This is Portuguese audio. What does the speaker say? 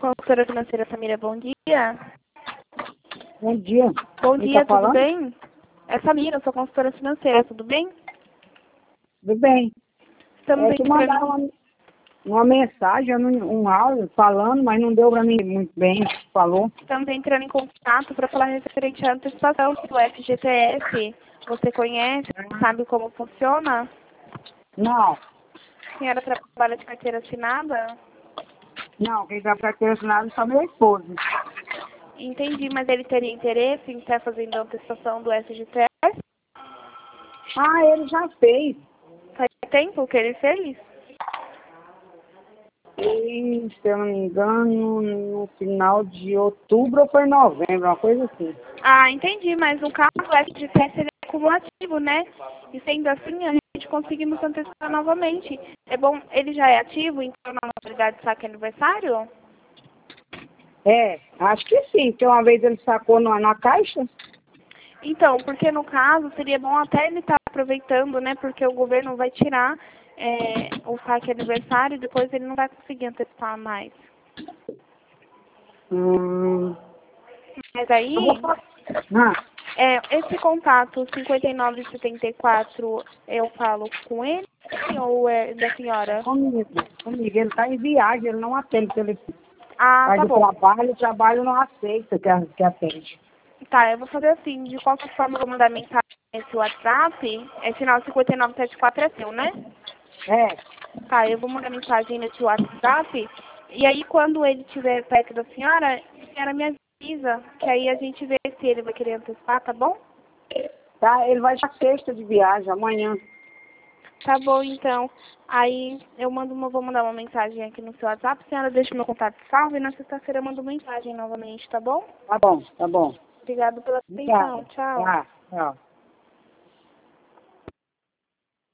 consultora financeira Samira, bom dia. Bom dia. Bom Quem dia, tá tudo falando? bem? É Samira, eu sou consultora financeira, tudo bem? Tudo bem. Estamos Que entrando, mandaram uma mensagem, um áudio falando, mas não deu para mim muito bem, falou. estamos entrando em contato para falar referente à antecipação do FGTS. Você conhece, sabe como funciona? Não, A senhora trabalha de carteira assinada? quem está para ter assinado é só meu esposo. Entendi, mas ele teria interesse em estar fazendo a antecipação do FGTS? Ah, ele já fez. Faz tempo que ele fez? E, se eu não me engano, no final de outubro ou foi novembro, uma coisa assim. Ah, entendi, mas no caso o FGTS ele é cumulativo, né? E sendo assim, a gente conseguimos antecipar novamente. É bom, ele já é ativo, então na modalidade de saque aniversário? Acho que sim, porque uma vez ele sacou na caixa. Então, porque no caso seria bom até ele estar aproveitando, né? Porque o governo vai tirar o saque aniversário e depois ele não vai conseguir antecipar mais. Hum, Mas eu vou aí, falar. esse contato 5974, eu falo com ele ou é da senhora? Comigo, ele está em viagem, ele não atende telefone. Ah, Faz tá o bom. trabalho não aceita que atende. Tá, eu vou fazer assim, de qualquer forma eu vou mandar mensagem nesse WhatsApp, final 5974 é seu, né? Tá, eu vou mandar mensagem nesse WhatsApp, e aí quando ele estiver perto da senhora, a senhora me avisa, que aí a gente vê se ele vai querer antecipar, tá bom? Tá, ele vai já sexta de viagem, amanhã. Tá bom, então. Aí eu vou mandar uma mensagem aqui no seu WhatsApp, a senhora deixa meu contato salvo e na sexta-feira eu mando mensagem novamente, tá bom? Tá bom, tá bom. Obrigado pela Obrigada. atenção, tchau. Tá, tchau.